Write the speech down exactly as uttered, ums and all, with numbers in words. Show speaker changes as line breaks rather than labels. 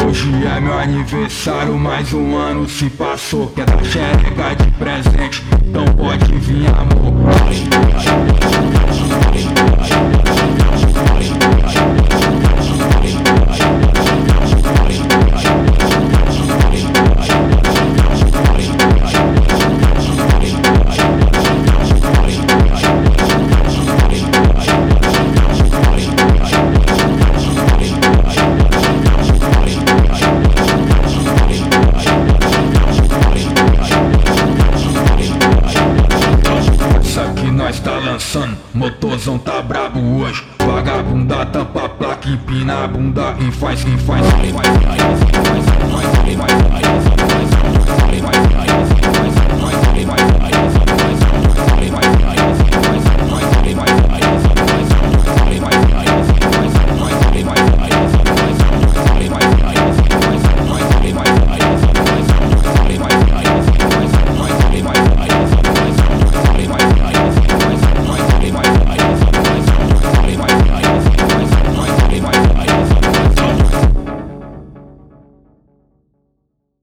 Hoje é meu aniversário, mais um ano se passou. Quer dar xereca de presente, então pode vir, amor. Nós tá lançando, motorzão tá brabo hoje. Vagabunda tampa a placa, empina a bunda e faz, e faz, e faz.